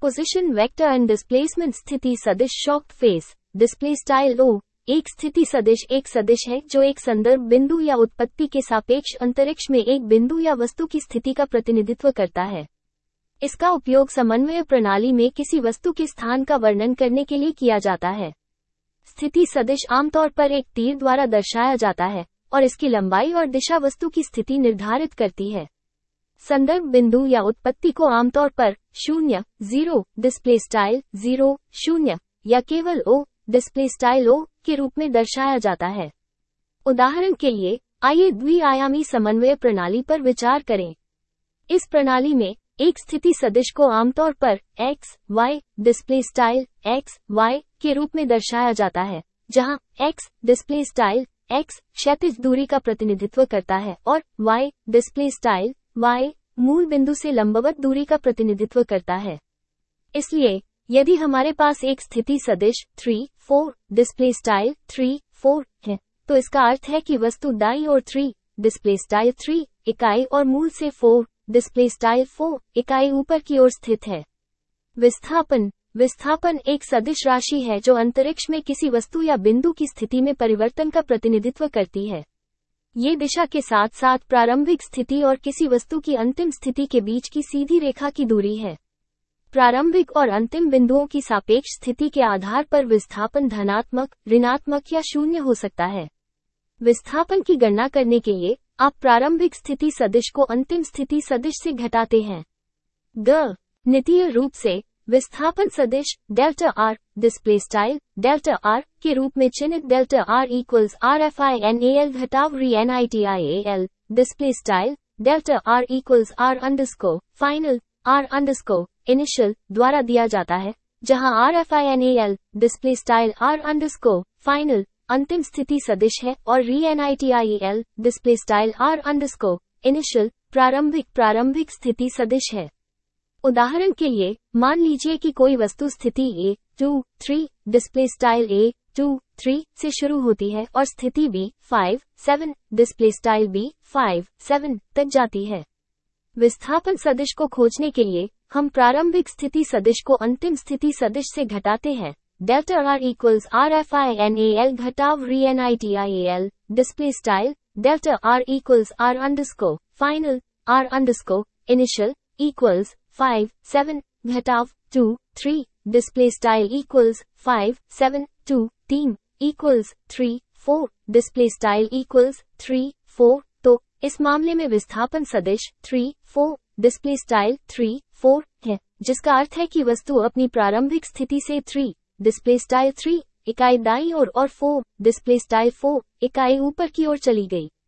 Position vector and displacement स्थिति सदिश shocked face display style ओ एक स्थिति सदिश एक सदिश है जो एक संदर्भ बिंदु या उत्पत्ति के सापेक्ष अंतरिक्ष में एक बिंदु या वस्तु की स्थिति का प्रतिनिधित्व करता है। इसका उपयोग समन्वय प्रणाली में किसी वस्तु के स्थान का वर्णन करने के लिए किया जाता है। स्थिति सदिश आमतौर पर एक तीर द्वारा दर्शाया जाता है और इसकी लंबाई और दिशा वस्तु की स्थिति निर्धारित करती है। संदर्भ बिंदु या उत्पत्ति को आमतौर पर 0, 0, डिस्प्ले स्टाइल 0, 0 या केवल O, डिस्प्ले स्टाइल O के रूप में दर्शाया जाता है। उदाहरण के लिए, आइए द्विआयामी समन्वय प्रणाली पर विचार करें। इस प्रणाली में एक स्थिति सदिश को आमतौर पर x, y, display style x, y के रूप में दर्शाया जाता है, जहां x, डिस्प्ले स्टाइल x क्षैतिज दूरी का प्रतिनिधित्व करता है और y, डिस्प्ले स्टाइल y मूल बिंदु से लंबवत दूरी का प्रतिनिधित्व करता है। इसलिए, यदि हमारे पास एक स्थिति सदिश 3, 4, डिस्प्ले स्टाइल 3, 4 है, तो इसका अर्थ है कि वस्तु दाईं ओर 3, डिस्प्ले स्टाइल 3 इकाई और मूल से 4, डिस्प्ले स्टाइल 4 इकाई ऊपर की ओर स्थित है। विस्थापन एक सदिश राशि है जो अंतरिक्ष में किसी वस्तु या बिंदु की स्थिति में परिवर्तन का प्रतिनिधित्व करती है। ये दिशा के साथ साथ प्रारंभिक स्थिति और किसी वस्तु की अंतिम स्थिति के बीच की सीधी रेखा की दूरी है। प्रारंभिक और अंतिम बिंदुओं की सापेक्ष स्थिति के आधार पर विस्थापन धनात्मक, ऋणात्मक या शून्य हो सकता है। विस्थापन की गणना करने के लिए आप प्रारंभिक स्थिति सदिश को अंतिम स्थिति सदिश से घटाते हैं। गणितीय रूप से विस्थापन सदिश delta R, display style delta R के रूप में चिन्हित डेल्टा आर इक्वल्स RFINAL घटाव RENITIAL, display style delta R equals R underscore final, R underscore initial द्वारा दिया जाता है, जहां RFINAL, display style R underscore final अंतिम स्थिति सदिश है और RENITIAL, display style R underscore initial प्रारंभिक स्थिति सदिश है। उदाहरण के लिए, मान लीजिए कि कोई वस्तु स्थिति A, 2, 3, डिस्प्ले स्टाइल A, 2, 3 से शुरू होती है और स्थिति B, 5, 7, डिस्प्ले स्टाइल B, 5, 7 तक जाती है। विस्थापन सदिश को खोजने के लिए हम प्रारंभिक स्थिति सदिश को अंतिम स्थिति सदिश से घटाते हैं। डेल्टा R इक्वल्स RFINAL घटाव RENITIAL, display style delta R equals R underscore final, R underscore initial equals 5, 7 घटाव 2, 3, display style equals 5, 7, 2, 3 equals 3, 4, display style equals 3, 4। तो इस मामले में विस्थापन सदिश 3, 4, डिस्प्ले स्टाइल 3, 4 है, जिसका अर्थ है कि वस्तु अपनी प्रारंभिक स्थिति से 3, डिस्प्ले स्टाइल 3 इकाई दाईं ओर और 4, डिस्प्ले स्टाइल 4 इकाई ऊपर की ओर चली गई।